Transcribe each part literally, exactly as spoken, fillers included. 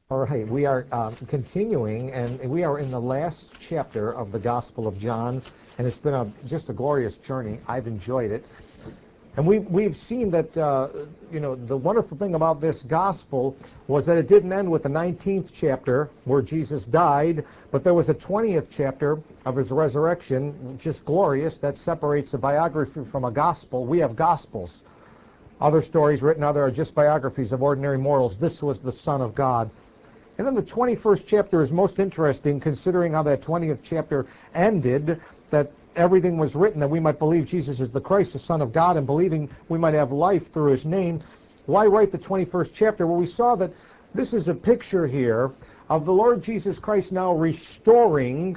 All right, we are um, continuing, and we are in the last chapter of the Gospel of John, and it's been a, just a glorious journey. I've enjoyed it. And we've, we've seen that, uh, you know, the wonderful thing about this Gospel was that it didn't end with the nineteenth chapter where Jesus died, but there was a twentieth chapter of his resurrection, just glorious, that separates a biography from a Gospel. We have Gospels. Other stories written out there are just biographies of ordinary mortals. This was the Son of God. And then the twenty-first chapter is most interesting, considering how that twentieth chapter ended, that everything was written that we might believe Jesus is the Christ, the Son of God, and believing we might have life through his name. Why write the twenty-first chapter? Well, we saw that this is a picture here of the Lord Jesus Christ now restoring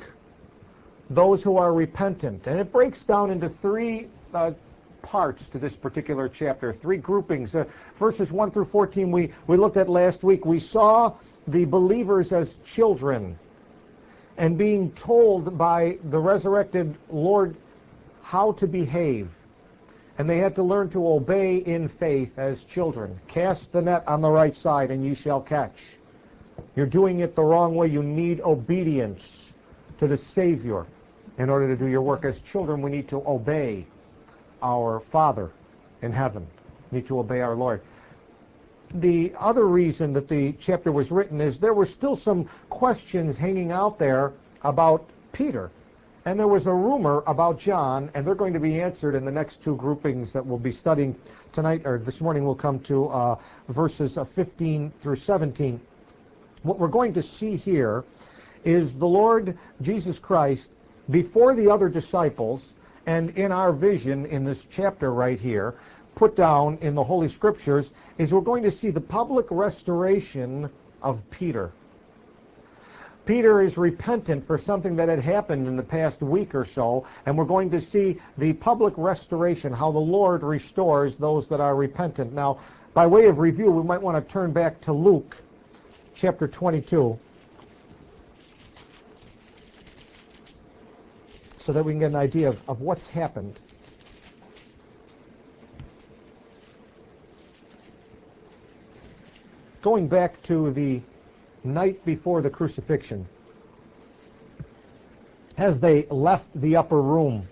those who are repentant. And it breaks down into three uh, parts to this particular chapter, three groupings. Uh, verses one through fourteen we, we looked at last week. We saw the believers as children and being told by the resurrected Lord how to behave. And they had to learn to obey in faith as children. Cast the net on the right side and ye shall catch. You're doing it the wrong way. You need obedience to the Savior in order to do your work. As children, we need to obey our Father in heaven. We need to obey our Lord. The other reason that the chapter was written is there were still some questions hanging out there about Peter. And there was a rumor about John, and they're going to be answered in the next two groupings that we'll be studying tonight, or this morning. We'll come to uh, verses fifteen through seventeen. What we're going to see here is the Lord Jesus Christ before the other disciples, and in our vision in this chapter right here, put down in the Holy Scriptures, is we're going to see the public restoration of Peter. Peter is repentant for something that had happened in the past week or so, and we're going to see the public restoration, how the Lord restores those that are repentant. Now, by way of review, we might want to turn back to Luke chapter twenty-two so that we can get an idea of, of what's happened. Going back to the night before the crucifixion, as they left the upper room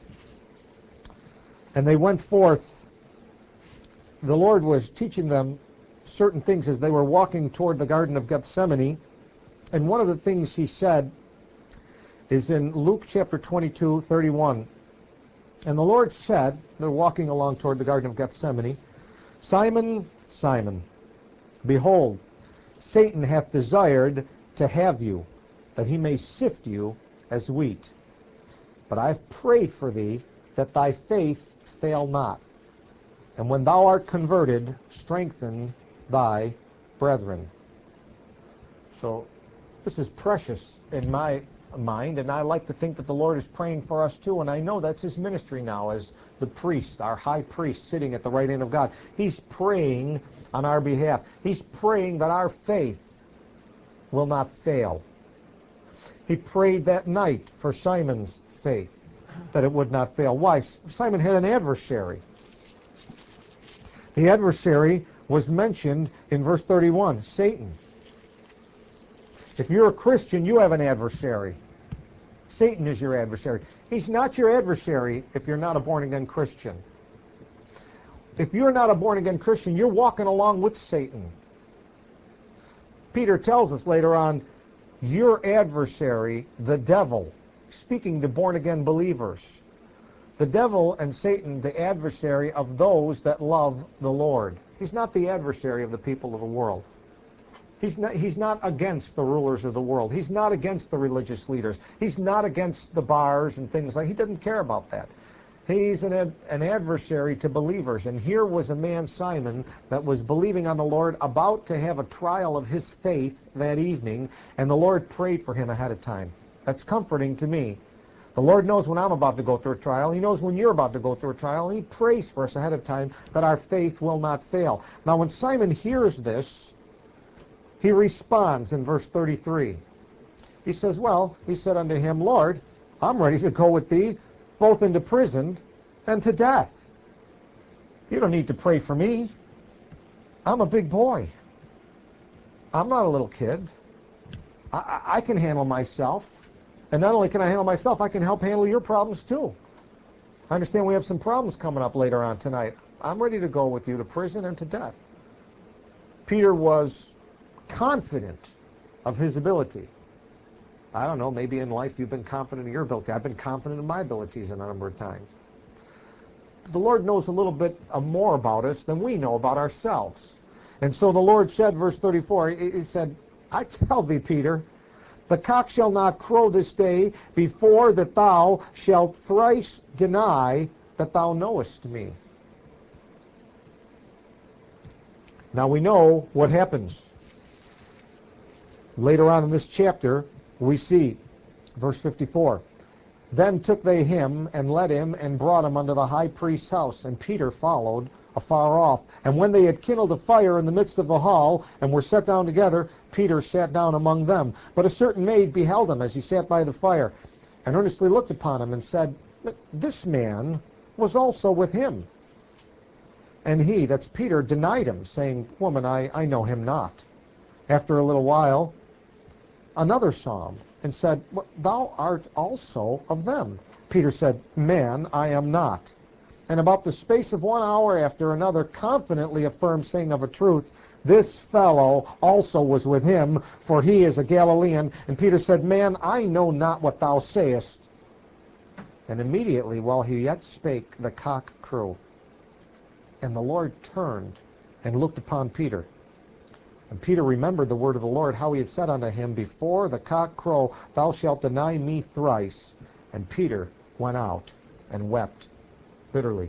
and they went forth, the Lord was teaching them certain things as they were walking toward the Garden of Gethsemane. And one of the things he said is in Luke chapter twenty-two, thirty-one. And the Lord said, they're walking along toward the Garden of Gethsemane, Simon, Simon, behold, Satan hath desired to have you, that he may sift you as wheat. But I have prayed for thee, that thy faith fail not. And when thou art converted, strengthen thy brethren. So this is precious in my mind, and I like to think that the Lord is praying for us too, and I know that's his ministry now as the priest, our high priest sitting at the right hand of God. He's praying on our behalf. He's praying that our faith will not fail. He prayed that night for Simon's faith, that it would not fail. Why? Simon had an adversary. The adversary was mentioned in verse thirty-one, Satan. If you're a Christian, you have an adversary. Satan is your adversary. He's not your adversary if you're not a born-again Christian. If you're not a born-again Christian, you're walking along with Satan. Peter tells us later on, your adversary, the devil, speaking to born-again believers. The devil and Satan, the adversary of those that love the Lord. He's not the adversary of the people of the world. He's not, he's not against the rulers of the world. He's not against the religious leaders. He's not against the bars and things like that. He doesn't care about that. He's an, ad, an adversary to believers. And here was a man, Simon, that was believing on the Lord, about to have a trial of his faith that evening, and the Lord prayed for him ahead of time. That's comforting to me. The Lord knows when I'm about to go through a trial. He knows when you're about to go through a trial. And he prays for us ahead of time that our faith will not fail. Now, when Simon hears this, he responds in verse thirty-three. He says, well, he said unto him, Lord, I'm ready to go with thee both into prison and to death. You don't need to pray for me. I'm a big boy. I'm not a little kid. I, I, I can handle myself. And not only can I handle myself, I can help handle your problems too. I understand we have some problems coming up later on tonight. I'm ready to go with you to prison and to death. Peter was confident of his ability. I don't know, maybe in life you've been confident of your ability. I've been confident of my abilities a number of times. The Lord knows a little bit more about us than we know about ourselves. And so the Lord said, verse thirty-four, he said, I tell thee, Peter, the cock shall not crow this day before that thou shalt thrice deny that thou knowest me. Now we know what happens. Later on in this chapter, we see, verse fifty-four, then took they him and led him and brought him unto the high priest's house, and Peter followed afar off. And when they had kindled a fire in the midst of the hall, and were set down together, Peter sat down among them. But a certain maid beheld him as he sat by the fire, and earnestly looked upon him, and said, this man was also with him. And he, that's Peter, denied him, saying, woman, I, I know him not. After a little while, another saw him, and said, thou art also of them. Peter said, man, I am not. And about the space of one hour after, another confidently affirmed, saying of a truth, this fellow also was with him, for he is a Galilean. And Peter said, man, I know not what thou sayest. And immediately, while he yet spake, the cock crew. And the Lord turned and looked upon Peter. And Peter remembered the word of the Lord, how he had said unto him, before the cock crow, thou shalt deny me thrice. And Peter went out and wept bitterly.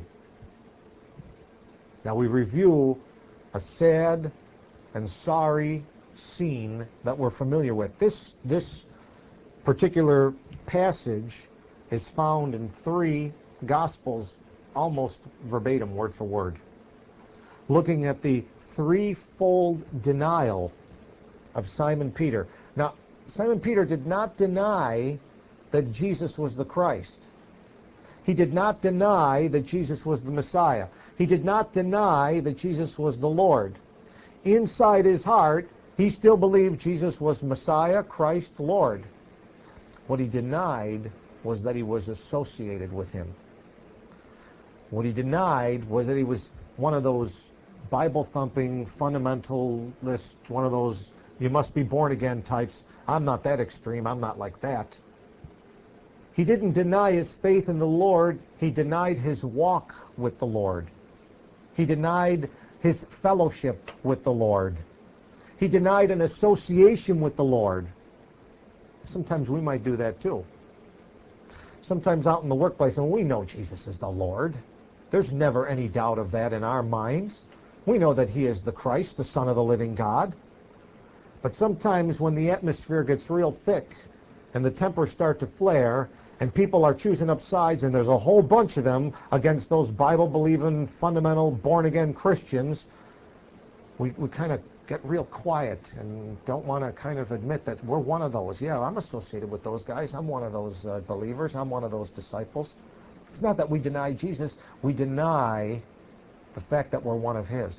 Now we review a sad and sorry scene that we're familiar with. This, this particular passage is found in three Gospels, almost verbatim, word for word, looking at the threefold denial of Simon Peter. Now, Simon Peter did not deny that Jesus was the Christ. He did not deny that Jesus was the Messiah. He did not deny that Jesus was the Lord. Inside his heart, he still believed Jesus was Messiah, Christ, Lord. What he denied was that he was associated with him. What he denied was that he was one of those Bible-thumping fundamentalists, one of those you must be born again types. I'm not that extreme. I'm not like that. He didn't deny his faith in the Lord. He denied his walk with the Lord. He denied his fellowship with the Lord. He denied an association with the Lord. Sometimes we might do that too. Sometimes out in the workplace, and we know Jesus is the Lord. There's never any doubt of that in our minds. We know that he is the Christ, the Son of the living God. But sometimes when the atmosphere gets real thick and the tempers start to flare and people are choosing up sides and there's a whole bunch of them against those Bible-believing, fundamental, born-again Christians, we, we kind of get real quiet and don't want to kind of admit that we're one of those. Yeah, I'm associated with those guys. I'm one of those uh, believers. I'm one of those disciples. It's not that we deny Jesus. We deny the fact that we're one of his.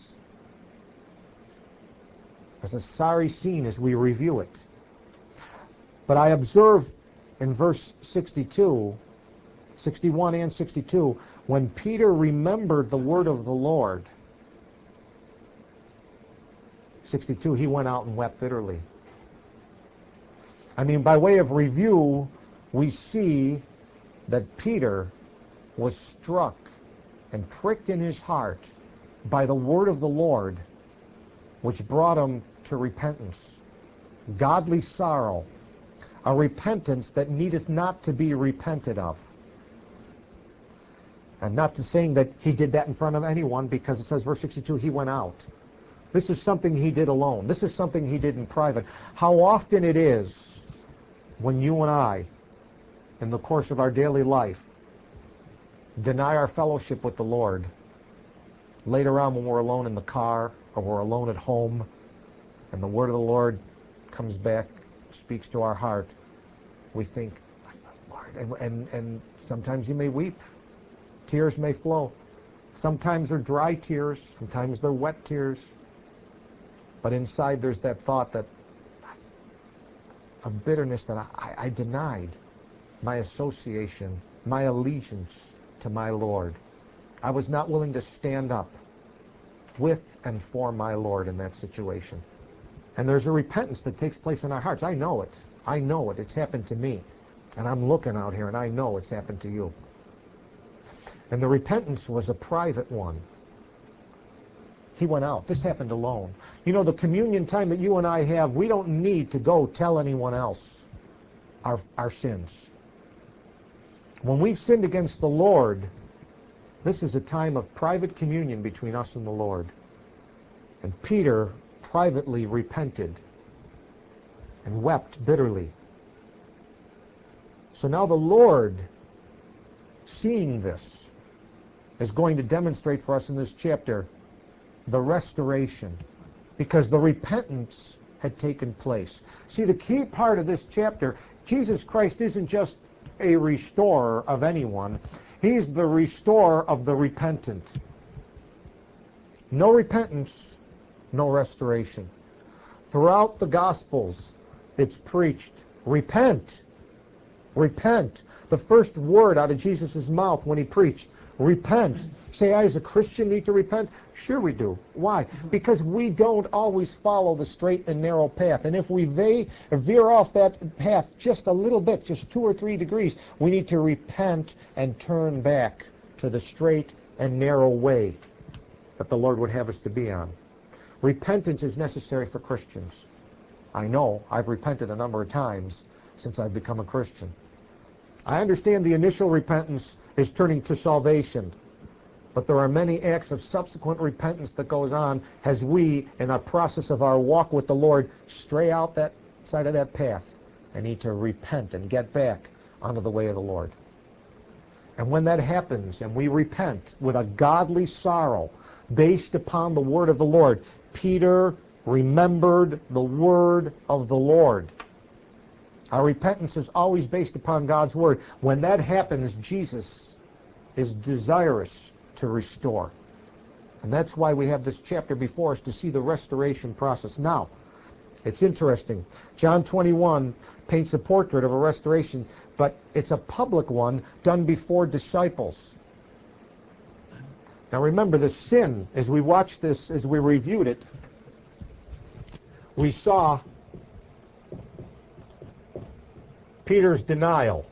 It's a sorry scene as we review it. But I observe in verse sixty-two, sixty-one and sixty-two, when Peter remembered the word of the Lord, sixty-two, he went out and wept bitterly. I mean, by way of review, we see that Peter was struck and pricked in his heart by the word of the Lord, which brought him to repentance, godly sorrow, a repentance that needeth not to be repented of. And not to saying that he did that in front of anyone, because it says, verse sixty-two, he went out. This is something he did alone. This is something he did in private. How often it is when you and I, in the course of our daily life, deny our fellowship with the Lord. Later on when we're alone in the car or we're alone at home and the word of the Lord comes back, speaks to our heart, we think, Lord, and, and, and sometimes you may weep. Tears may flow. Sometimes they're dry tears. Sometimes they're wet tears. But inside there's that thought that of bitterness that I, I denied my association, my allegiance to my Lord. I was not willing to stand up with and for my Lord in that situation. And there's a repentance that takes place in our hearts. I know it. I know it. It's happened to me. And I'm looking out here and I know it's happened to you. And the repentance was a private one. He went out. This happened alone. You know, the communion time that you and I have, we don't need to go tell anyone else our, our sins. When we've sinned against the Lord, this is a time of private communion between us and the Lord. And Peter privately repented and wept bitterly. So now the Lord, seeing this, is going to demonstrate for us in this chapter the restoration, because the repentance had taken place. See, the key part of this chapter, Jesus Christ isn't just a restorer of anyone. He's the restorer of the repentant. No repentance, no restoration. Throughout the Gospels, it's preached, repent, repent. The first word out of Jesus' mouth when he preached, repent. Say, I as a Christian need to repent? Sure we do. Why? Because we don't always follow the straight and narrow path. And if we ve- veer off that path just a little bit, just two or three degrees, we need to repent and turn back to the straight and narrow way that the Lord would have us to be on. Repentance is necessary for Christians. I know. I've repented a number of times since I've become a Christian. I understand the initial repentance is turning to salvation, but there are many acts of subsequent repentance that goes on as we, in our process of our walk with the Lord, stray out that side of that path and need to repent and get back onto the way of the Lord. And when that happens and we repent with a godly sorrow based upon the word of the Lord, Peter remembered the word of the Lord. Our repentance is always based upon God's word. When that happens, Jesus is desirous to restore. And that's why we have this chapter before us, to see the restoration process. Now, it's interesting. John twenty-one paints a portrait of a restoration, but it's a public one done before disciples. Now remember, the sin, as we watched this, as we reviewed it, we saw Peter's denial.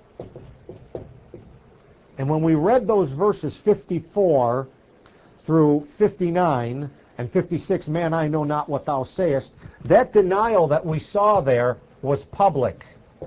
And when we read those verses fifty-four through fifty-nine and fifty-six, man, I know not what thou sayest, that denial that we saw there was public.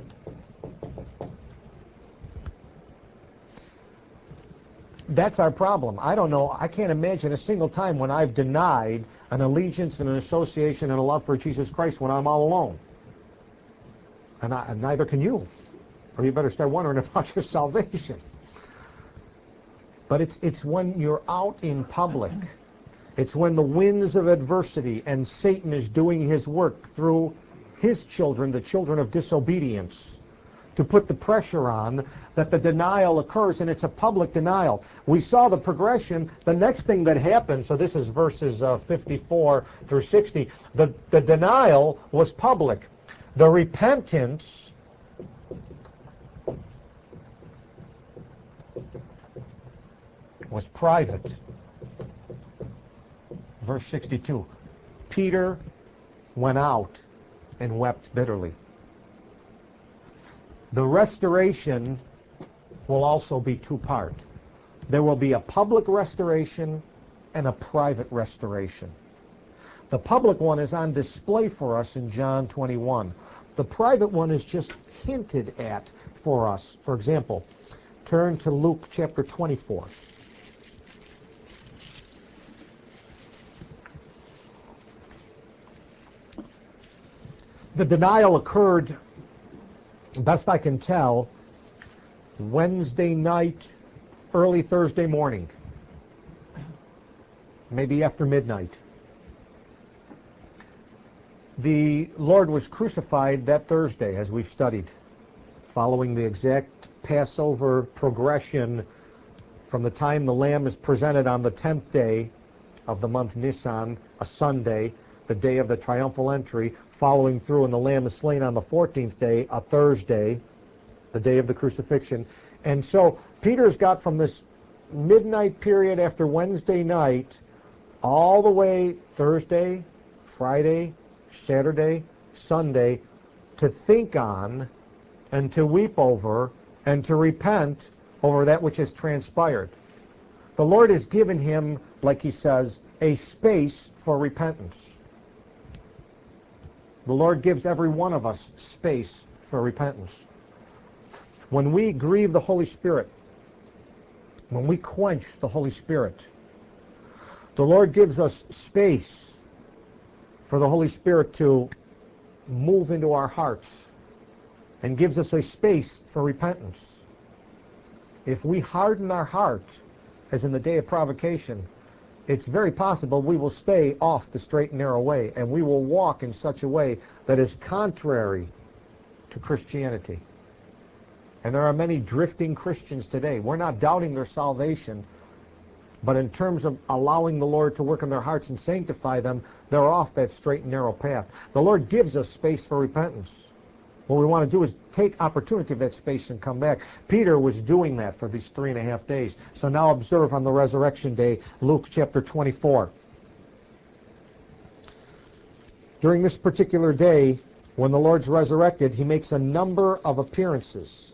That's our problem. I don't know, I can't imagine a single time when I've denied an allegiance and an association and a love for Jesus Christ when I'm all alone. And, I, and neither can you. Or you better start wondering about your salvation. But it's, it's when you're out in public. It's when the winds of adversity and Satan is doing his work through his children, the children of disobedience, to put the pressure on, that the denial occurs, and it's a public denial. We saw the progression. The next thing that happened, so this is verses uh, fifty-four through sixty, the, the denial was public. The repentance was private. Verse sixty-two, Peter went out and wept bitterly. The restoration will also be two-part. There will be a public restoration and a private restoration. The public one is on display for us in John twenty-one. The private one is just hinted at for us. For example, turn to Luke chapter twenty-four. The denial occurred, best I can tell, Wednesday night, early Thursday morning, maybe after midnight. The Lord was crucified that Thursday, as we've studied, following the exact Passover progression from the time the lamb is presented on the tenth day of the month Nisan, a Sunday, the day of the triumphal entry, following through, and the Lamb is slain on the fourteenth day, a Thursday, the day of the crucifixion. And so Peter's got from this midnight period after Wednesday night all the way Thursday, Friday, Saturday, Sunday to think on and to weep over and to repent over that which has transpired. The Lord has given him, like he says, a space for repentance. The Lord gives every one of us space for repentance. When we grieve the Holy Spirit, when we quench the Holy Spirit, the Lord gives us space for the Holy Spirit to move into our hearts and gives us a space for repentance. If we harden our heart, as in the day of provocation, it's very possible we will stay off the straight and narrow way, and we will walk in such a way that is contrary to Christianity. And there are many drifting Christians today. We're not doubting their salvation, but in terms of allowing the Lord to work in their hearts and sanctify them, they're off that straight and narrow path. The Lord gives us space for repentance. What we want to do is take opportunity of that space and come back. Peter was doing that for these three and a half days. So now observe on the resurrection day, Luke chapter twenty-four. During this particular day, when the Lord's resurrected, he makes a number of appearances.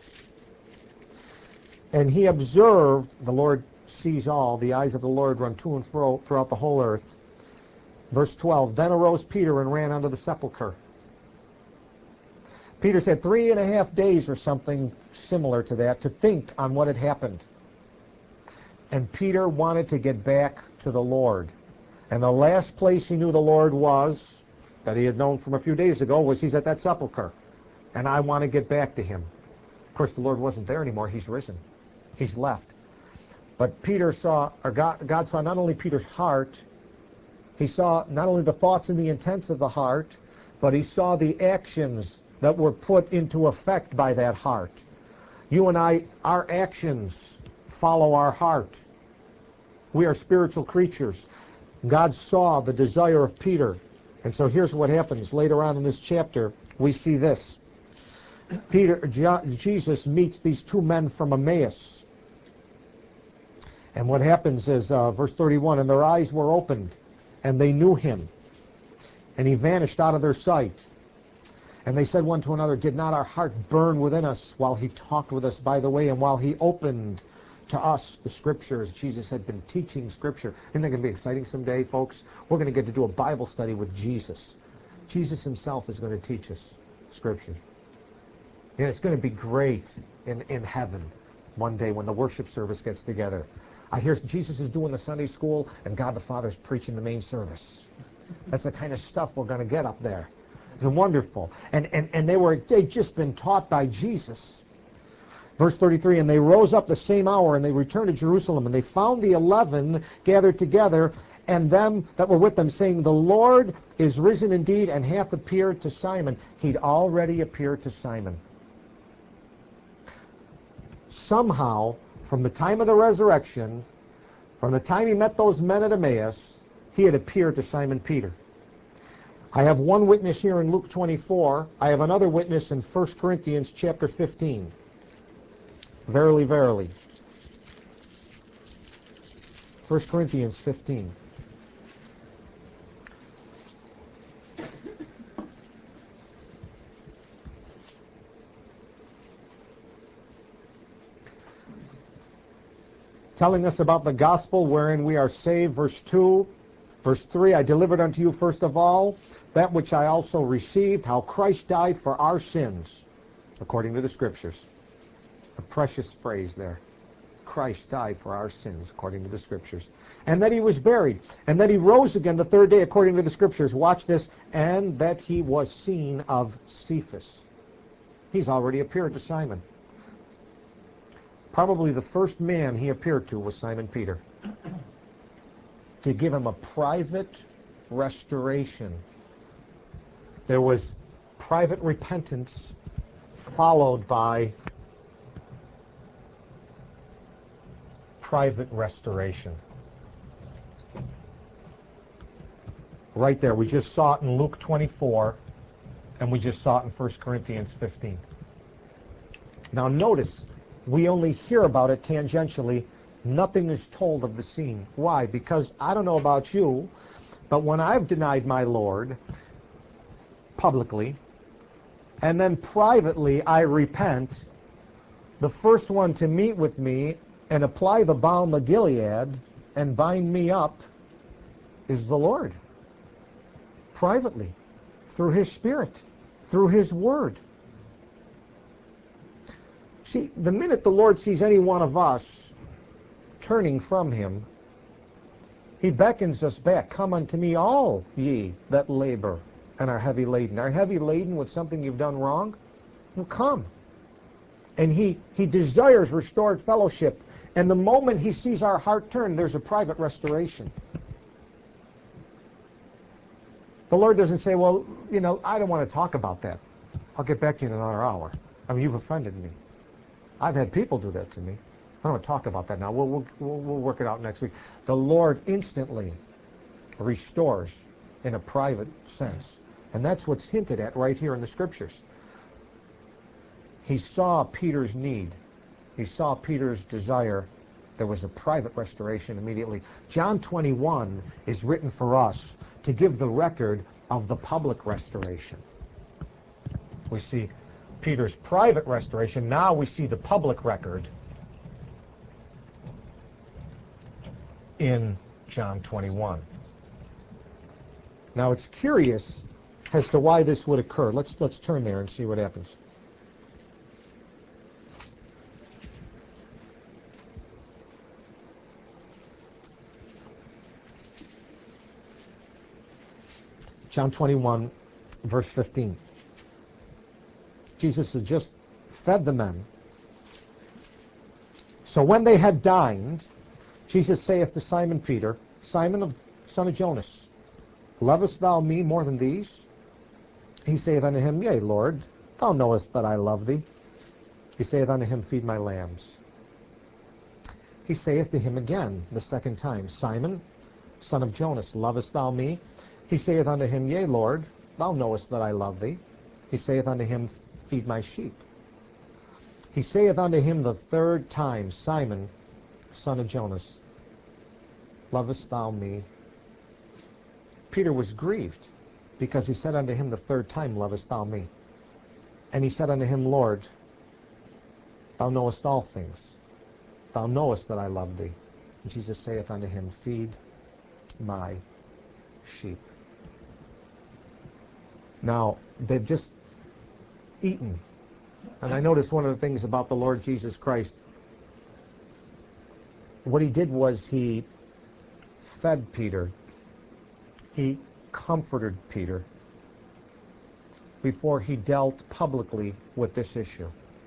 And he observed, the Lord sees all, the eyes of the Lord run to and fro throughout the whole earth. Verse twelve, then arose Peter and ran unto the sepulchre. Peter said three and a half days or something similar to that to think on what had happened. And Peter wanted to get back to the Lord. And the last place he knew the Lord was, that he had known from a few days ago, was he's at that sepulchre. And I want to get back to him. Of course, the Lord wasn't there anymore. He's risen. He's left. But Peter saw, or God, God saw not only Peter's heart, he saw not only the thoughts and the intents of the heart, but he saw the actions that were put into effect by that heart. You and I, our actions follow our heart. We are spiritual creatures. God saw the desire of Peter. And so here's what happens. Later on in this chapter, we see this. Peter, Jesus meets these two men from Emmaus. And what happens is, uh, verse thirty-one, and their eyes were opened, and they knew him. And he vanished out of their sight. And they said one to another, did not our heart burn within us while he talked with us by the way, and while he opened to us the Scriptures? Jesus had been teaching Scripture. Isn't that going to be exciting someday, folks? We're going to get to do a Bible study with Jesus. Jesus himself is going to teach us Scripture. And it's going to be great in, in heaven one day when the worship service gets together. I hear Jesus is doing the Sunday school, and God the Father is preaching the main service. That's the kind of stuff we're going to get up there. It's wonderful. And, and, and they were, they'd just been taught by Jesus. Verse thirty-three, and they rose up the same hour, and they returned to Jerusalem, and they found the eleven gathered together, and them that were with them, saying, the Lord is risen indeed, and hath appeared to Simon. He'd already appeared to Simon. Somehow, from the time of the resurrection, from the time he met those men at Emmaus, he had appeared to Simon Peter. I have one witness here in Luke twenty-four. I have another witness in First Corinthians chapter fifteen. Verily, verily. First Corinthians fifteen. Telling us about the gospel wherein we are saved. Verse two. Verse three, I delivered unto you first of all that which I also received, how Christ died for our sins, according to the Scriptures. A precious phrase there. Christ died for our sins, according to the Scriptures. And that he was buried, and that he rose again the third day, according to the Scriptures. Watch this. And that he was seen of Cephas. He's already appeared to Simon. Probably the first man he appeared to was Simon Peter, to give him a private restoration. There was private repentance followed by private restoration. Right there. We just saw it in Luke twenty-four, and we just saw it in First Corinthians fifteen. Now notice, we only hear about it tangentially. Nothing is told of the scene. Why? Because I don't know about you, but when I've denied my Lord publicly, and then privately I repent, the first one to meet with me and apply the balm of Gilead and bind me up is the Lord. Privately, through His Spirit, through His Word. See, the minute the Lord sees any one of us turning from Him, He beckons us back. Come unto me, all ye that labor and are heavy laden. Are heavy laden with something you've done wrong? Well, come. And He, he desires restored fellowship. And the moment He sees our heart turn, there's a private restoration. The Lord doesn't say, well, you know, I don't want to talk about that. I'll get back to you in another hour. I mean, you've offended me. I've had people do that to me. I don't want to talk about that now. We'll, we'll, we'll, we'll work it out next week. The Lord instantly restores in a private sense. And that's what's hinted at right here in the Scriptures. He saw Peter's need. He saw Peter's desire. There was a private restoration immediately. John twenty-one is written for us to give the record of the public restoration. We see Peter's private restoration. Now we see the public record in John twenty-one. Now it's curious as to why this would occur. Let's let's turn there and see what happens. John twenty-one, verse fifteen. Jesus had just fed the men. So when they had dined, Jesus saith to Simon Peter, Simon, of, son of Jonas, lovest thou me more than these? He saith unto him, Yea, Lord, thou knowest that I love thee. He saith unto him, Feed my lambs. He saith to him again the second time, Simon, son of Jonas, lovest thou me? He saith unto him, Yea, Lord, thou knowest that I love thee. He saith unto him, Feed my sheep. He saith unto him the third time, Simon, son of Jonas, lovest thou me? Peter was grieved, because he said unto him the third time, Lovest thou me? And he said unto him, Lord, thou knowest all things. Thou knowest that I love thee. And Jesus saith unto him, Feed my sheep. Now, they've just eaten. And I noticed one of the things about the Lord Jesus Christ, what He did was He fed Peter. He comforted Peter before He dealt publicly with this issue.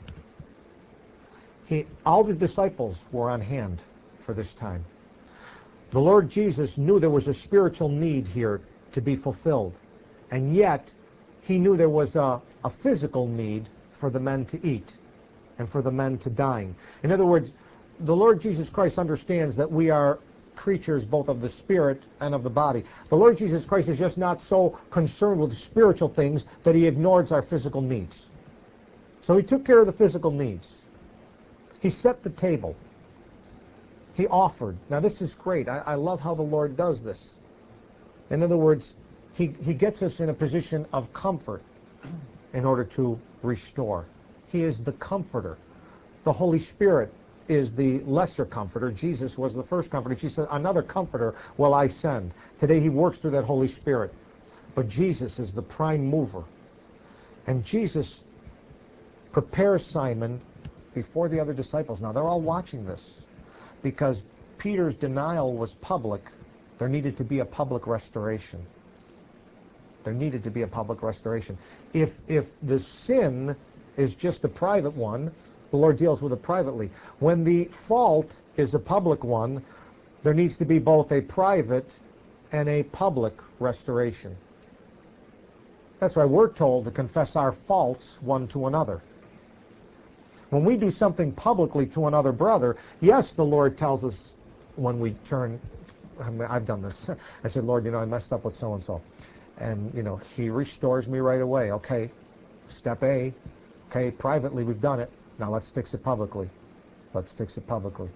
He, all the disciples were on hand for this time. The Lord Jesus knew there was a spiritual need here to be fulfilled, and yet He knew there was a, a physical need for the men to eat and for the men to dine. In other words, the Lord Jesus Christ understands that we are creatures both of the spirit and of the body. The Lord Jesus Christ is just not so concerned with spiritual things that He ignores our physical needs. So He took care of the physical needs. He set the table. He offered. Now this is great. I, I love how the Lord does this. In other words, he, he gets us in a position of comfort in order to restore. He is the comforter. The Holy Spirit is the lesser comforter. Jesus was the first comforter. She said, another comforter will I send. Today He works through that Holy Spirit. But Jesus is the prime mover. And Jesus prepares Simon before the other disciples. Now they're all watching this. Because Peter's denial was public, there needed to be a public restoration. There needed to be a public restoration. If, if the sin is just a private one, the Lord deals with it privately. When the fault is a public one, there needs to be both a private and a public restoration. That's why we're told to confess our faults one to another. When we do something publicly to another brother, yes, the Lord tells us when we turn I mean, I've done this. I said, Lord, you know, I messed up with so-and-so. And, you know, he restores me right away. Okay, step A. Okay, privately we've done it. Now let's fix it publicly. Let's fix it publicly.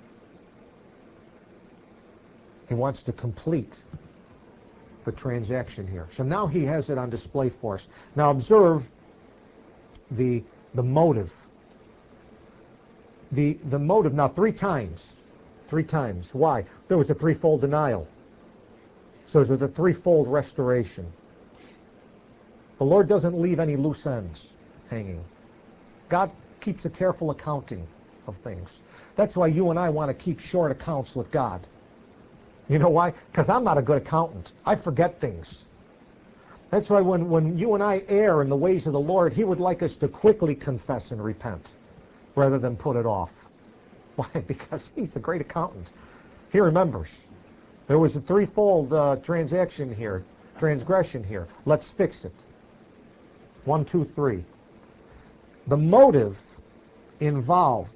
He wants to complete the transaction here. So now he has it on display for us. Now observe the the motive. The the motive. Now three times. Three times. Why? There was a threefold denial. So there's a threefold restoration. The Lord doesn't leave any loose ends hanging. God keeps a careful accounting of things. That's why you and I want to keep short accounts with God. You know why? Because I'm not a good accountant. I forget things. That's why when, when you and I err in the ways of the Lord, He would like us to quickly confess and repent rather than put it off. Why? Because He's a great accountant. He remembers. There was a threefold uh, transaction here, transgression here. Let's fix it. One, two, three. The motive involved.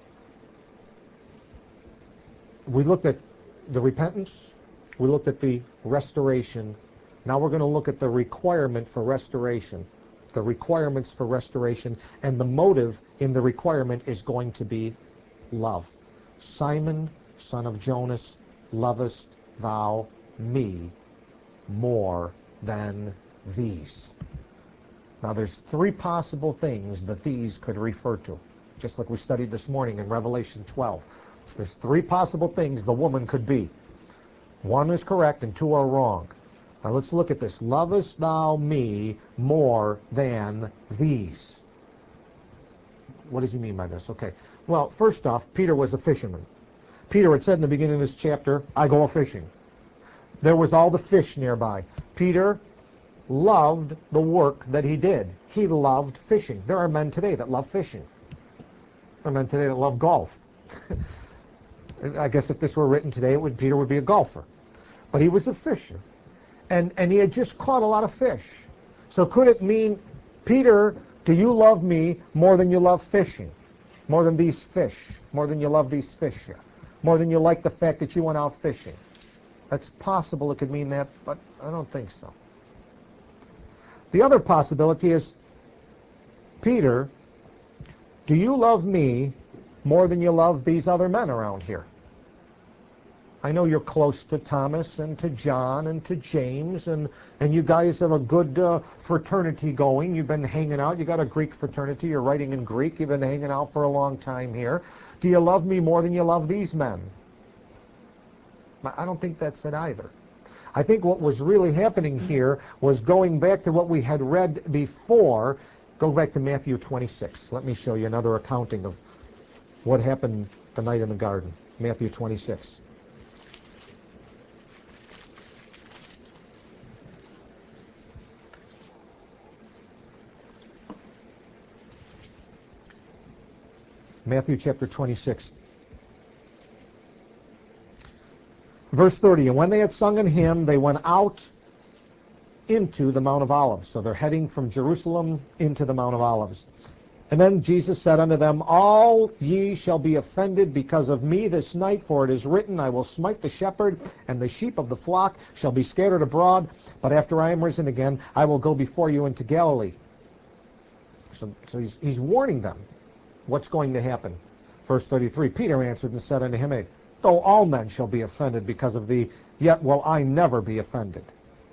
We looked at the repentance. We looked at the restoration. Now we're going to look at the requirement for restoration. The requirements for restoration. And the motive in the requirement is going to be love. Simon, son of Jonas, lovest thou me more than these? Now there's three possible things that these could refer to, just like we studied this morning in Revelation twelve. There's three possible things the woman could be. One is correct and two are wrong. Now let's look at this. Lovest thou me more than these? What does he mean by this? Okay. Well, first off, Peter was a fisherman. Peter had said in the beginning of this chapter, I go a-fishing. There was all the fish nearby. Peter loved the work that he did. He loved fishing. There are men today that love fishing. There are men today that love golf. I guess if this were written today, it would, Peter would be a golfer. But he was a fisher. And, and he had just caught a lot of fish. So could it mean, Peter, do you love me more than you love fishing? More than these fish? More than you love these fish here? More than you like the fact that you went out fishing? That's possible it could mean that, but I don't think so. The other possibility is, Peter, do you love me more than you love these other men around here? I know you're close to Thomas and to John and to James, and, and you guys have a good uh, fraternity going. You've been hanging out. You got a Greek fraternity. You're writing in Greek. You've been hanging out for a long time here. Do you love me more than you love these men? I don't think that's it either. I think what was really happening here was going back to what we had read before. Go back to Matthew twenty-six. Let me show you another accounting of what happened the night in the garden. Matthew twenty-six. Matthew chapter twenty-six. Verse thirty, and when they had sung an hymn, they went out into the Mount of Olives. So they're heading from Jerusalem into the Mount of Olives. And then Jesus said unto them, all ye shall be offended because of me this night, for it is written, I will smite the shepherd, and the sheep of the flock shall be scattered abroad. But after I am risen again, I will go before you into Galilee. So, so he's, he's warning them what's going to happen. Verse thirty-three, Peter answered and said unto him, though all men shall be offended because of thee, yet will I never be offended.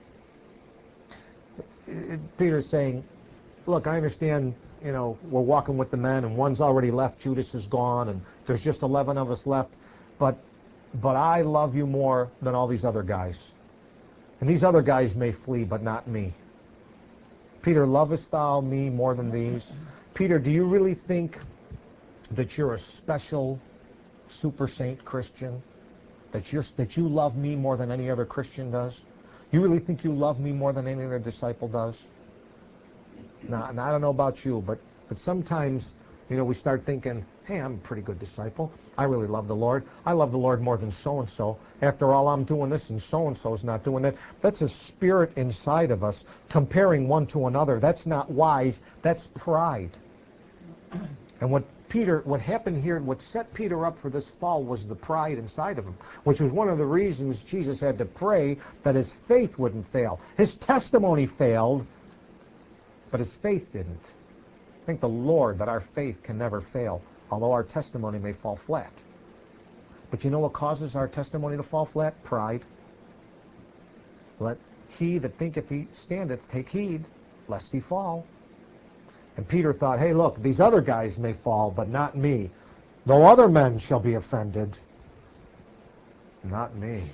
Peter's saying, look, I understand, you know, we're walking with the men, and one's already left, Judas is gone, and there's just eleven of us left, but but I love you more than all these other guys. And these other guys may flee, but not me. Peter, lovest thou me more than these? Peter, do you really think that you're a special super saint Christian? That you're, that you love me more than any other Christian does? You really think you love me more than any other disciple does? Now, and I don't know about you, but, but sometimes, you know, we start thinking, hey, I'm a pretty good disciple. I really love the Lord. I love the Lord more than so-and-so. After all, I'm doing this and so-and-so's not doing that. That's a spirit inside of us comparing one to another. That's not wise. That's pride. And what Peter, what happened here, what set Peter up for this fall was the pride inside of him, which was one of the reasons Jesus had to pray that his faith wouldn't fail. His testimony failed, but his faith didn't. Thank the Lord that our faith can never fail, although our testimony may fall flat. But you know what causes our testimony to fall flat? Pride. Let he that thinketh he standeth take heed, lest he fall. And Peter thought, hey, look, these other guys may fall, but not me. Though other men shall be offended, not me.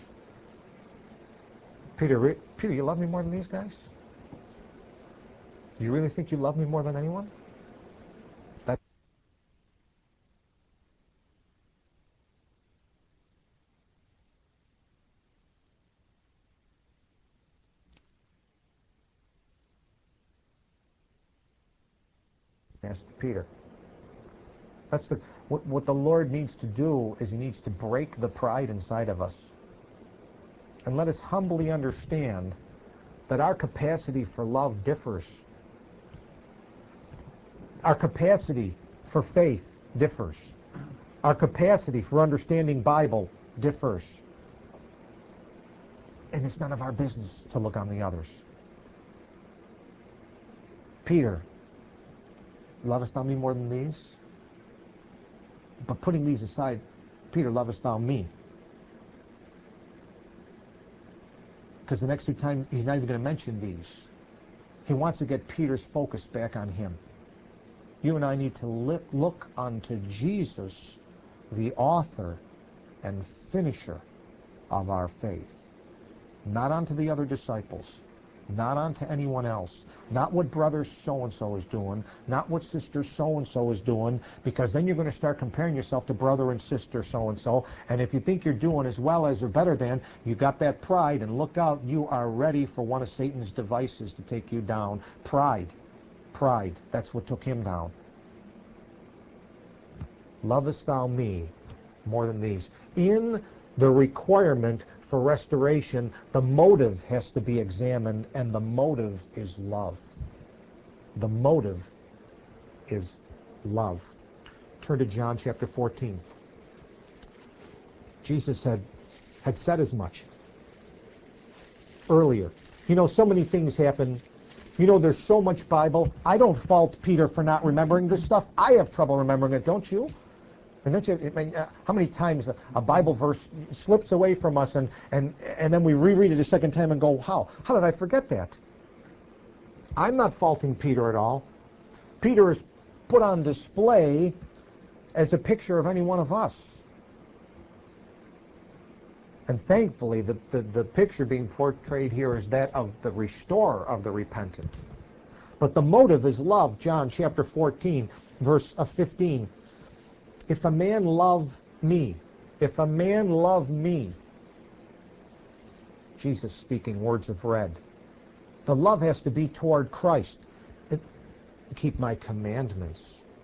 Peter, Peter, you love me more than these guys? You really think you love me more than anyone? That's asked Peter. That's the what, what the Lord needs to do is he needs to break the pride inside of us. And let us humbly understand that our capacity for love differs. Our capacity for faith differs. Our capacity for understanding Bible differs. And it's none of our business to look on the others. Peter, lovest thou me more than these? But putting these aside, Peter, lovest thou me? Because the next two times he's not even going to mention these. He wants to get Peter's focus back on him. You and I need to look, look unto Jesus, the author and finisher of our faith. Not unto the other disciples. Not unto anyone else. Not what brother so-and-so is doing. Not what sister so-and-so is doing. Because then you're going to start comparing yourself to brother and sister so-and-so. And if you think you're doing as well as or better than, you got that pride. And look out, you are ready for one of Satan's devices to take you down. Pride. Pride. That's what took him down. Lovest thou me more than these? In the requirement for restoration, the motive has to be examined, and the motive is love. The motive is love. Turn to John chapter fourteen. Jesus had, had said as much earlier. You know, so many things happen. You know, there's so much Bible. I don't fault Peter for not remembering this stuff. I have trouble remembering it, don't you? And don't you, I mean, uh, how many times a, a Bible verse slips away from us and, and, and then we reread it a second time and go, how? How did I forget that? I'm not faulting Peter at all. Peter is put on display as a picture of any one of us. And thankfully, the, the, the picture being portrayed here is that of the restorer of the repentant. But the motive is love. John chapter fourteen, verse fifteen. If a man love me, if a man love me, Jesus speaking words of red, the love has to be toward Christ. It, keep my commandments.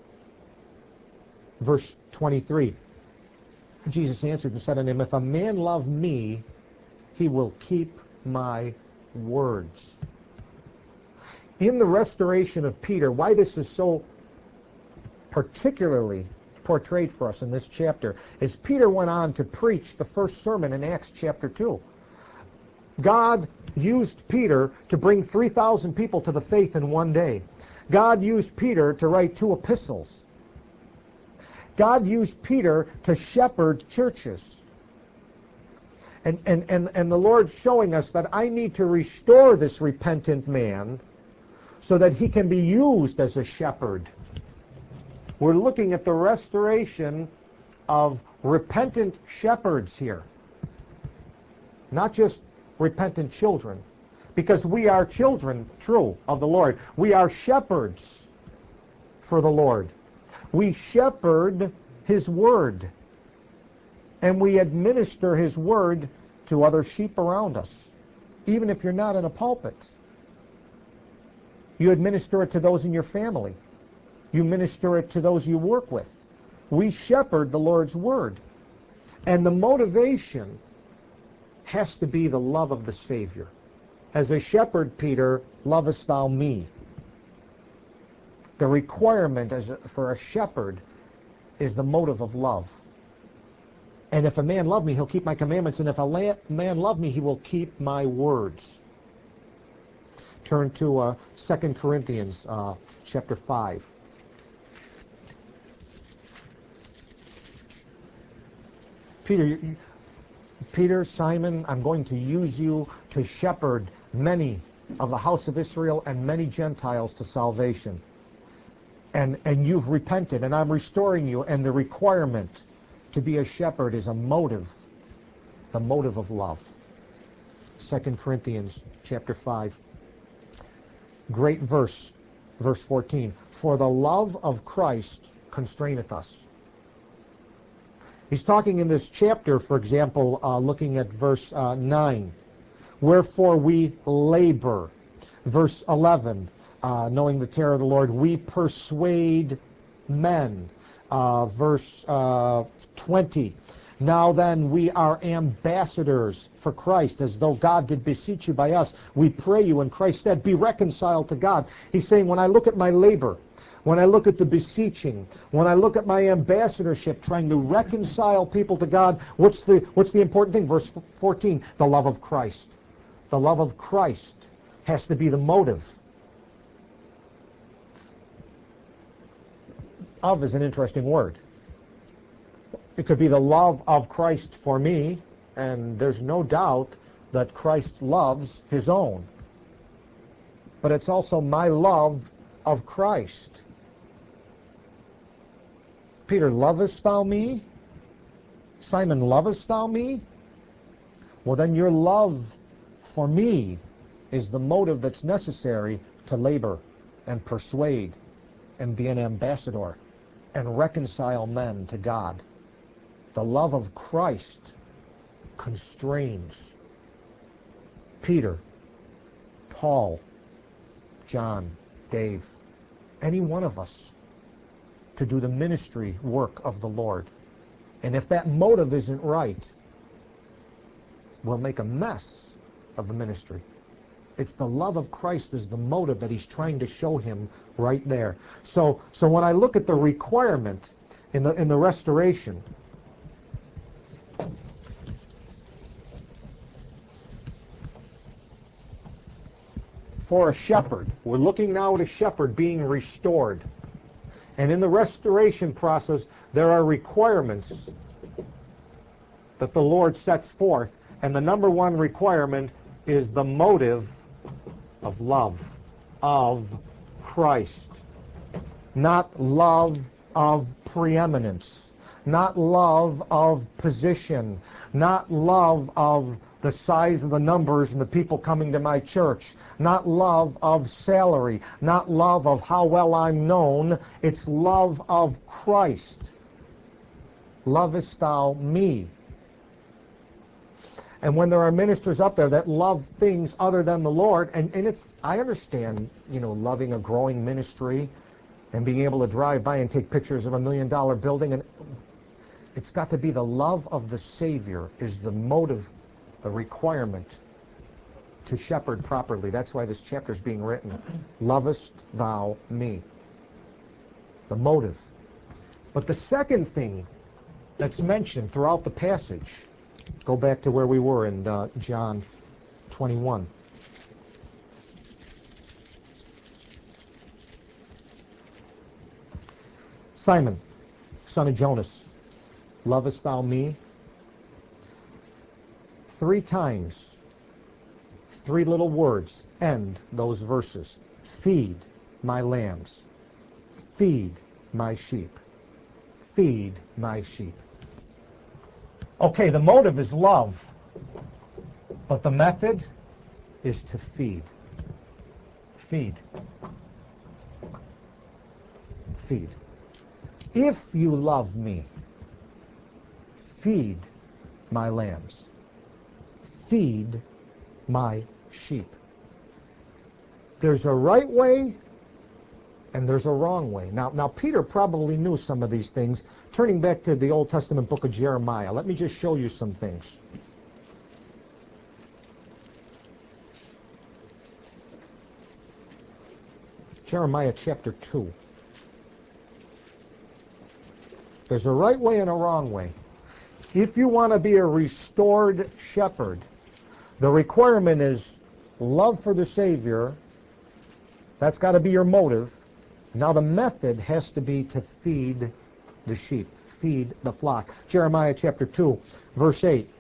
Verse twenty-three, Jesus answered and said unto him, if a man love me, he will keep my words. In the restoration of Peter, why this is so particularly portrayed for us in this chapter is Peter went on to preach the first sermon in Acts chapter two. God used Peter to bring three thousand people to the faith in one day. God used Peter to write two epistles. God used Peter to shepherd churches. And, and, and, and the Lord's showing us that I need to restore this repentant man so that he can be used as a shepherd. We're looking at the restoration of repentant shepherds here. Not just repentant children. Because we are children, true, of the Lord. We are shepherds for the Lord. We shepherd His Word. And we administer His Word to other sheep around us. Even if you're not in a pulpit. You administer it to those in your family. You minister it to those you work with. We shepherd the Lord's Word. And the motivation has to be the love of the Savior. As a shepherd, Peter, lovest thou me? The requirement as a, for a shepherd is the motive of love. And if a man love me, he'll keep my commandments, and if a la- man love me, he will keep my words. Turn to uh, Second Corinthians uh, chapter five. Peter, you, Peter, Simon, I'm going to use you to shepherd many of the house of Israel and many Gentiles to salvation. And, and you've repented, and I'm restoring you, and the requirement to be a shepherd is a motive, the motive of love. Second Corinthians chapter five. Great verse, verse fourteen. For the love of Christ constraineth us. He's talking in this chapter, for example, uh, looking at verse uh, nine. Wherefore we labor. Verse eleven. Uh, knowing the terror of the Lord, we persuade men. Uh, verse uh, twenty. Now then, we are ambassadors for Christ, as though God did beseech you by us. We pray you in Christ's stead, be reconciled to God. He's saying, when I look at my labor, when I look at the beseeching, when I look at my ambassadorship, trying to reconcile people to God, what's the what's the important thing? Verse fourteen, the love of Christ. The love of Christ has to be the motive. Of is an interesting word. It could be the love of Christ for me, and there's no doubt that Christ loves his own. But it's also my love of Christ. Peter, lovest thou me? Simon, lovest thou me? Well, then your love for me is the motive that's necessary to labor and persuade and be an ambassador and reconcile men to God. The love of Christ constrains Peter, Paul, John, Dave, any one of us to do the ministry work of the Lord. And if that motive isn't right, we'll make a mess of the ministry. It's the love of Christ is the motive that he's trying to show him right there. So, so when I look at the requirement in the in the restoration, for a shepherd, we're looking now at a shepherd being restored. And in the restoration process, there are requirements that the Lord sets forth. And the number one requirement is the motive of love, of Christ. Not love of preeminence, not love of position, not love of the size of the numbers and the people coming to my church, not love of salary, not love of how well I'm known. It's love of Christ. Lovest thou me? And when there are ministers up there that love things other than the Lord, and, and it's, I understand, you know, loving a growing ministry and being able to drive by and take pictures of a million dollar building, and it's got to be the love of the Savior is the motive, the requirement to shepherd properly. That's why this chapter is being written. Lovest thou me? The motive. But the second thing that's mentioned throughout the passage, go back to where we were in uh, John twenty-one. Simon, son of Jonas, lovest thou me? Three times, three little words end those verses. Feed my lambs. Feed my sheep. Feed my sheep. Okay, the motive is love, but the method is to feed. Feed. Feed. If you love me, feed my lambs. Feed my sheep. There's a right way and there's a wrong way. Now, now Peter probably knew some of these things. Turning back to the Old Testament book of Jeremiah, let me just show you some things. Jeremiah chapter two. There's a right way and a wrong way. If you want to be a restored shepherd, the requirement is love for the Savior. That's got to be your motive. Now the method has to be to feed the sheep, feed the flock. Jeremiah chapter two, verse eight.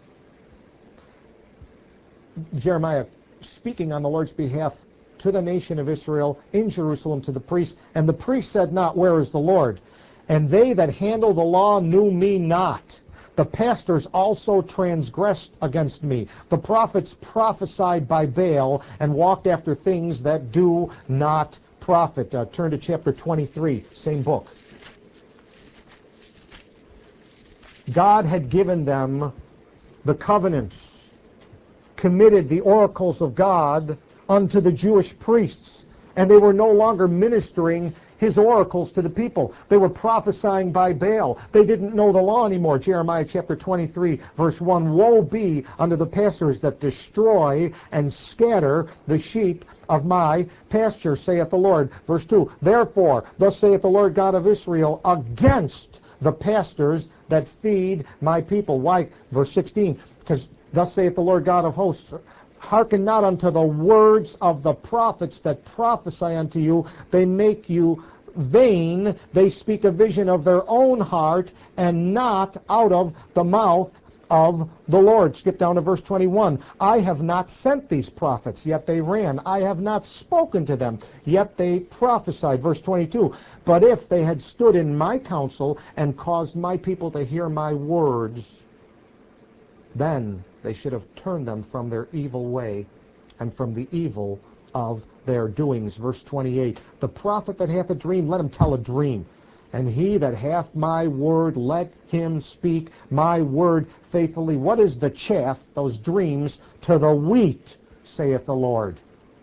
Jeremiah speaking on the Lord's behalf to the nation of Israel in Jerusalem to the priests. And the priest said not, where is the Lord? And they that handle the law knew me not. The pastors also transgressed against me. The prophets prophesied by Baal and walked after things that do not profit. Uh, turn to chapter twenty-three, same book. God had given them the covenants, committed the oracles of God unto the Jewish priests, and they were no longer ministering his oracles to the people. They were prophesying by Baal. They didn't know the law anymore. Jeremiah chapter twenty-three, verse one, woe be unto the pastors that destroy and scatter the sheep of my pasture, saith the Lord. Verse two, therefore, thus saith the Lord God of Israel, against the pastors that feed my people. Why? Verse sixteen, because thus saith the Lord God of hosts, hearken not unto the words of the prophets that prophesy unto you. They make you vain. They speak a vision of their own heart and not out of the mouth of the Lord. Skip down to verse twenty-one. I have not sent these prophets, yet they ran. I have not spoken to them, yet they prophesied. Verse twenty-two. But if they had stood in my counsel and caused my people to hear my words, then they should have turned them from their evil way and from the evil of their doings. Verse twenty-eight, the prophet that hath a dream, let him tell a dream. And he that hath my word, let him speak my word faithfully. What is the chaff, those dreams, to the wheat, saith the Lord?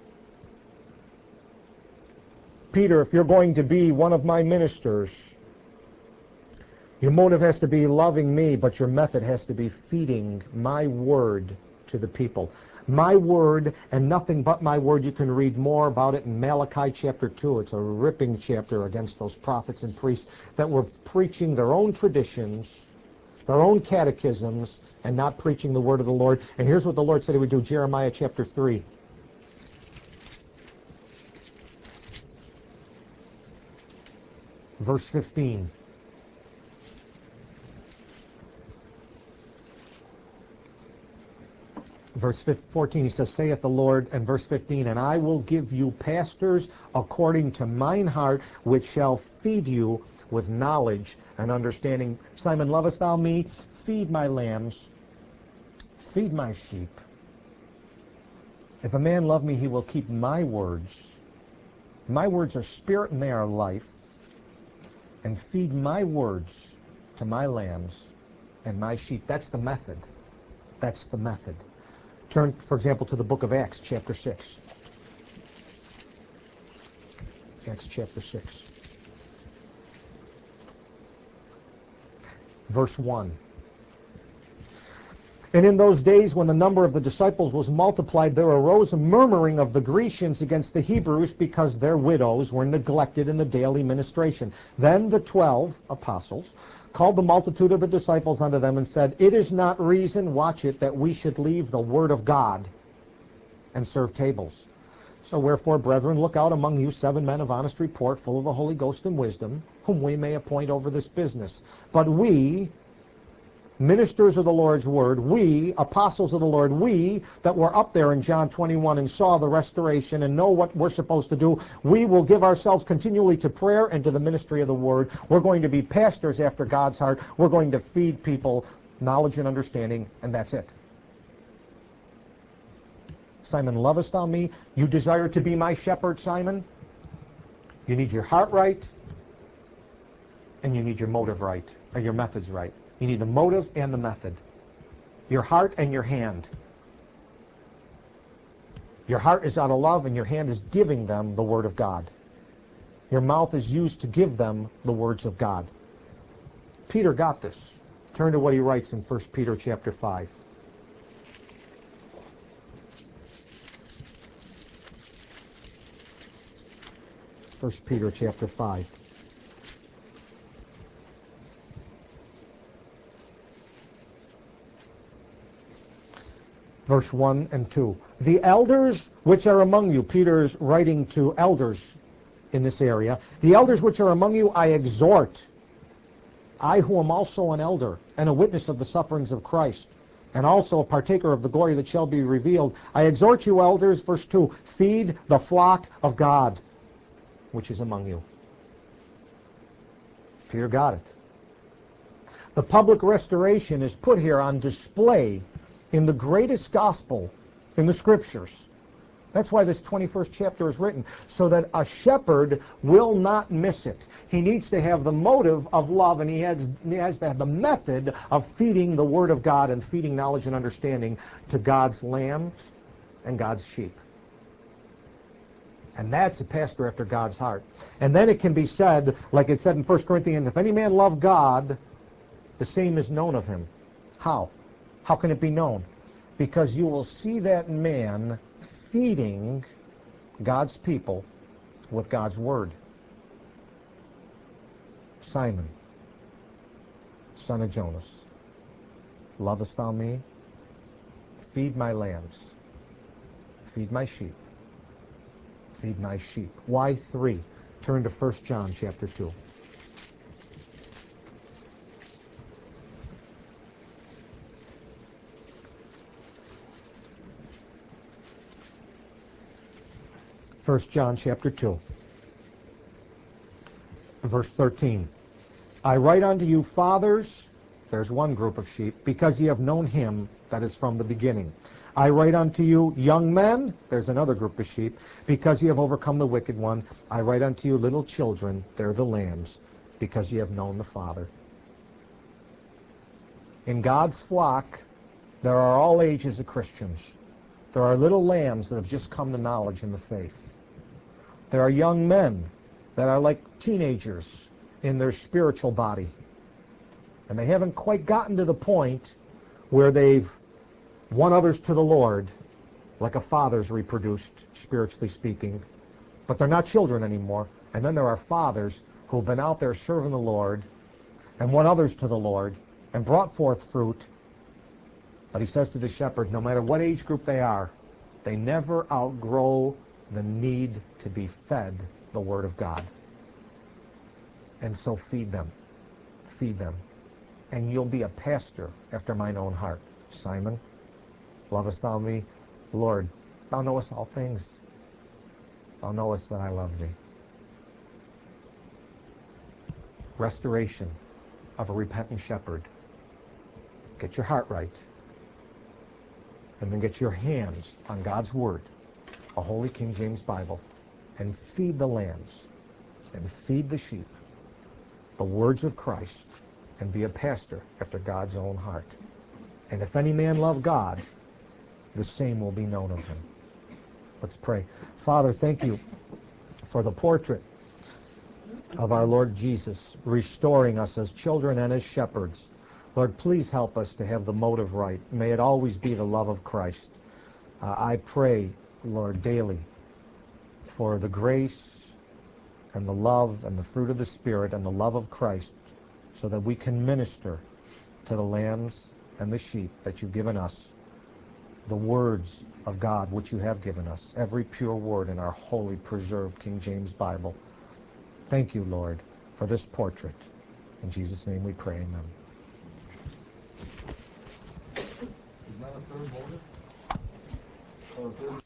Peter, if you're going to be one of my ministers, your motive has to be loving me, but your method has to be feeding my word to the people. My word and nothing but my word. You can read more about it in Malachi chapter two. It's a ripping chapter against those prophets and priests that were preaching their own traditions, their own catechisms, and not preaching the word of the Lord. And here's what the Lord said he would do. Jeremiah chapter three. Verse fifteen. Verse fourteen, he says, saith the Lord, and verse fifteen, and I will give you pastors according to mine heart, which shall feed you with knowledge and understanding. Simon, lovest thou me? Feed my lambs, feed my sheep. If a man love me, he will keep my words. My words are spirit and they are life. And feed my words to my lambs and my sheep. That's the method. That's the method. Turn, for example, to the book of Acts, chapter six. Acts chapter six. Verse one. And in those days when the number of the disciples was multiplied, there arose a murmuring of the Grecians against the Hebrews because their widows were neglected in the daily ministration. Then the twelve apostles called the multitude of the disciples unto them and said, it is not reason, watch it, that we should leave the word of God and serve tables. So wherefore, brethren, look out among you seven men of honest report, full of the Holy Ghost and wisdom, whom we may appoint over this business. But we, ministers of the Lord's word, we, apostles of the Lord, we that were up there in John twenty-one and saw the restoration and know what we're supposed to do, we will give ourselves continually to prayer and to the ministry of the word. We're going to be pastors after God's heart. We're going to feed people knowledge and understanding, and that's it. Simon, lovest thou me? You desire to be my shepherd, Simon? You need your heart right, and you need your motive right, or your methods right. You need the motive and the method. Your heart and your hand. Your heart is out of love and your hand is giving them the Word of God. Your mouth is used to give them the words of God. Peter got this. Turn to what he writes in First Peter chapter five. First Peter chapter five. verse one and two. The elders which are among you, Peter's writing to elders in this area. The elders which are among you I exhort, I who am also an elder and a witness of the sufferings of Christ, and also a partaker of the glory that shall be revealed. I exhort you, elders, verse two, feed the flock of God, which is among you. Peter got it. The public restoration is put here on display in the greatest gospel in the Scriptures. That's why this twenty-first chapter is written, so that a shepherd will not miss it. He needs to have the motive of love, and he has, he has to have the method of feeding the Word of God and feeding knowledge and understanding to God's lambs and God's sheep. And that's a pastor after God's heart. And then it can be said, like it said in First Corinthians, if any man love God, the same is known of him. How? How can it be known? Because you will see that man feeding God's people with God's Word. Simon, son of Jonas, lovest thou me? Feed my lambs. Feed my sheep. Feed my sheep. Why three? Turn to First John chapter two. First John chapter two, verse thirteen. I write unto you, fathers, there's one group of sheep, because ye have known him that is from the beginning. I write unto you, young men, there's another group of sheep, because ye have overcome the wicked one. I write unto you, little children, they're the lambs, because ye have known the Father. In God's flock, there are all ages of Christians. There are little lambs that have just come to knowledge in the faith. There are young men that are like teenagers in their spiritual body. And they haven't quite gotten to the point where they've won others to the Lord, like a father's reproduced, spiritually speaking. But they're not children anymore. And then there are fathers who've been out there serving the Lord and won others to the Lord and brought forth fruit. But he says to the shepherd, no matter what age group they are, they never outgrow the need to be fed the Word of God. And so feed them. Feed them. And you'll be a pastor after mine own heart. Simon, lovest thou me? Lord, thou knowest all things. Thou knowest that I love thee. Restoration of a repentant shepherd. Get your heart right. And then get your hands on God's Word, a Holy King James Bible, and feed the lambs and feed the sheep the words of Christ, and be a pastor after God's own heart. And if any man love God, the same will be known of him. Let's pray. Father, thank you for the portrait of our Lord Jesus, restoring us as children and as shepherds. Lord, please help us to have the motive right. May it always be the love of Christ. Uh, I pray, Lord, daily for the grace and the love and the fruit of the Spirit and the love of Christ, so that we can minister to the lambs and the sheep that you've given us, the words of God which you have given us, every pure word in our holy, preserved King James Bible. Thank you, Lord, for this portrait. In Jesus' name we pray, amen. Is that a third motive? Or a third